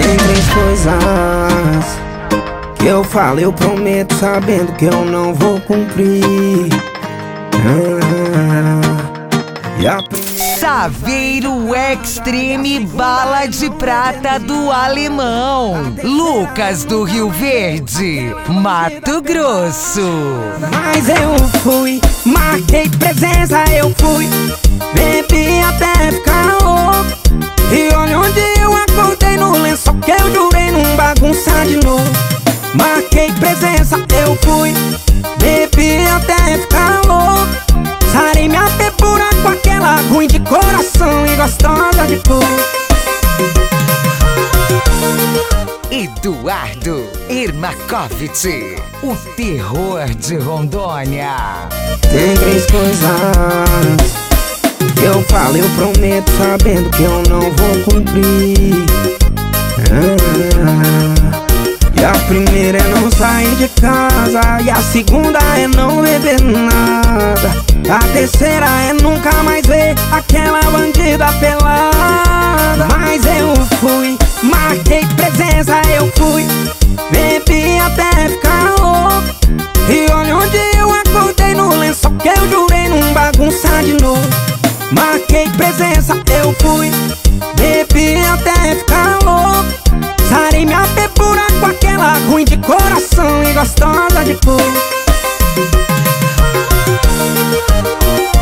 Tem três coisas que eu falo, eu prometo, sabendo que eu não vou cumprir. E a Saveiro Extreme Bala de Prata do Alemão, Lucas do Rio Verde, Mato Grosso. Mas eu fui, marquei presença, eu fui, bebi até ficar louco. E olha onde eu acordei, no lençol que eu jurei não bagunçar de novo. Marquei presença, eu fui, bebi até ficar louco. Sarei minha pepura com aquela ruim de coração e gostosa de cor. Eduardo Irmakovitch, o terror de Rondônia. Tem três coisas que eu falo, eu prometo, sabendo que eu não vou cumprir. E a primeira é não sair de casa, e a segunda é não beber nada, a terceira é nunca mais ver aquela bandida pelada. Mas eu fui, marquei presença, eu fui, bebi até ficar louco. E olha onde eu acordei, no lençol que eu jurei não bagunçar de novo. Marquei presença, eu fui, bebi até ficar louco. Sarei minha pepura com aquela ruim de coração e gostosa de cor.